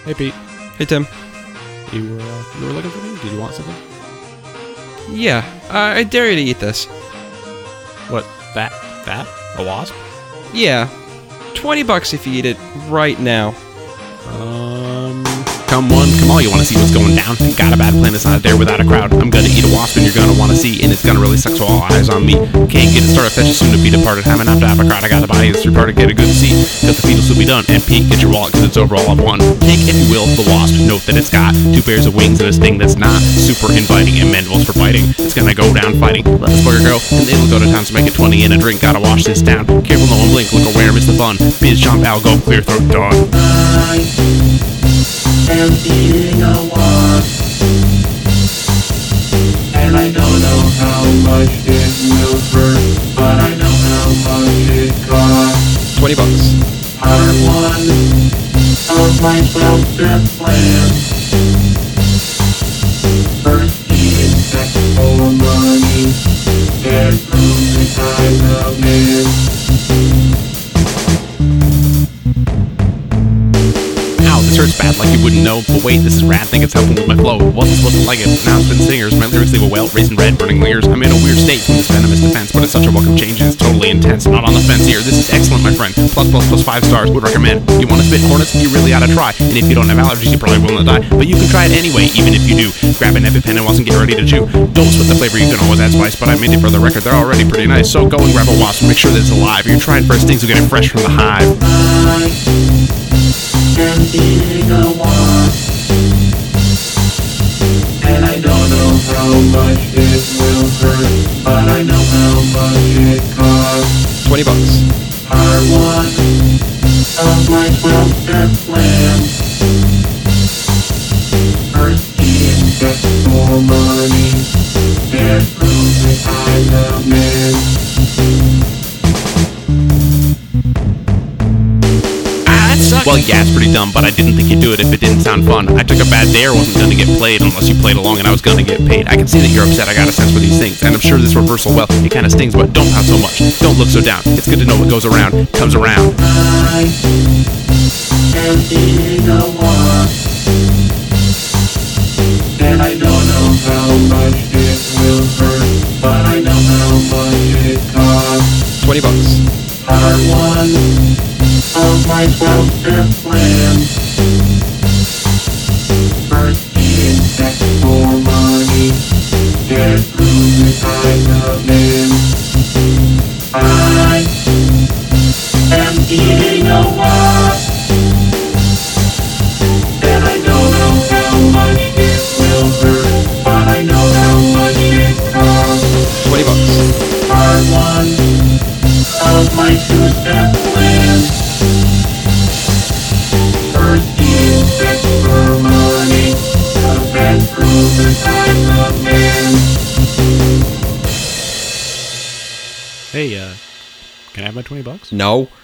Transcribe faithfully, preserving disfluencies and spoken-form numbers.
Hey, Pete. Hey, Tim. You, uh, you were looking for me? Did you want something? Yeah, uh, I dare you to eat this. What? That? That? A wasp? Yeah, twenty bucks if you eat it right now. Um... Come one, come all, you wanna see what's going down? Got a bad plan, it's not there without a crowd. I'm gonna eat a wasp and you're gonna wanna see, and it's gonna really suck, so all eyes on me. Can't get it started, fetch it soon to be departed. Having not to have a crowd, I got the body that's retarded, get a good seat. Got the fetal will be done, and Pete, get your wallet, cause it's over all of one. Take, if you will, the wasp, note that it's got two pairs of wings and a sting that's not super inviting, and mandibles for biting. It's gonna go down fighting. Let this bugger go, and it'll go to town, so make it twenty in a drink. Gotta wash this down. Careful, no one blink, look aware, miss the fun. Biz, jump, out, go, clear throat, done. I'm eating a wasp, and I don't know how much it will hurt, but I know how much it costs. Twenty bucks. Part one of my twelve-step plan. First, eat insect for money, get through the time of man. This hurts bad like you wouldn't know, but wait, this is rad, think it's helping with my flow. Wasn't supposed to like it, but now it's been singers. My lyrics leave a well, raising red, burning layers. I'm in a weird state from this venomous defense, but it's such a welcome change and it's totally intense. Not on the fence here, this is excellent, my friend. Plus, plus, plus five stars, would recommend. You want to spit hornets? You really ought to try. And if you don't have allergies, you're probably willing to die. But you can try it anyway, even if you do. Grab an EpiPen and wasn't get ready to chew. Don't split the flavor, you can always add spice, but I made it for the record, they're already pretty nice. So go and grab a wasp and make sure that it's alive. You're trying first things, you'll get it fresh from the hive. I'm eating a wasp, and I don't know how much it will hurt, but I know how much it costs. Twenty bucks. Part one of my twelve-step plan. First, eat insect for money, get through the time of man. Well, yeah, it's pretty dumb, but I didn't think you'd do it if it didn't sound fun. I took a bad day or wasn't gonna get played unless you played along and I was gonna get paid. I can see that you're upset, I got a sense for these things, and I'm sure this reversal, well, it kinda stings, but don't pout so much. Don't look so down. It's good to know what goes around comes around. I am eating a wasp, and I don't know how much it will hurt, but I know how much it costs. Twenty bucks. Part one of my twelve-step plan. First, eat insect for money, get through the time of man. I am eating a wasp, and I don't know how much it will hurt, but I know how much it costs. Twenty bucks. Part one of my two-step plan. First, eat insect for money, get through the time of man. Hey, uh, can I have my twenty bucks? No.